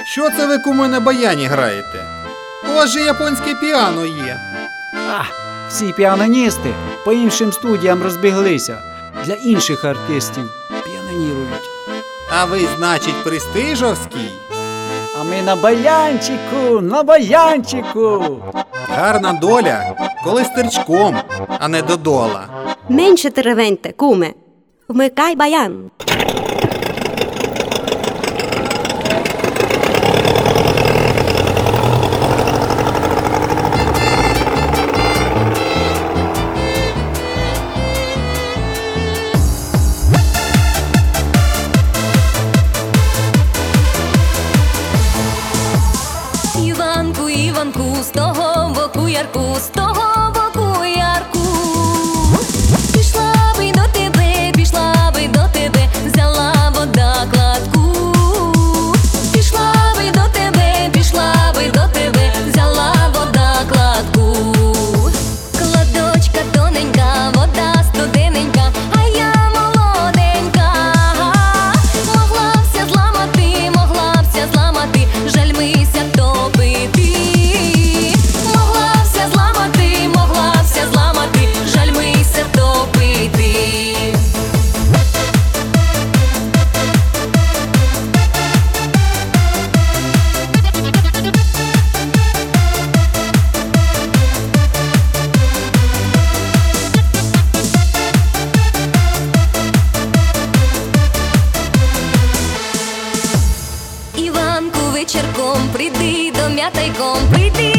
Що це ви, куме, на баяні граєте? У вас же японське піано є. Всі піаноністи по іншим студіям розбіглися. Для інших артистів піанонірують. А ви, значить, престижовський? А ми на баянчику, на баянчику. Гарна доля, коли стерчком, а не додола. Менше теревеньте, куме. Вмикай баян. Іванку, Іванку, з того боку ярку, з того боку ярку. Пішла би до тебе, пішла би до тебе, взяла вода кладку. Пішла би до тебе, пішла би до тебе, взяла вода кладку. Кладочка тоненька, вода студененька, а я молоденька. Могла бся зламати, могла бся зламати, жаль мися топити. Могла бся зламати, жаль мися топити. Іванку, вечірком прийди до м'ятайком, прийди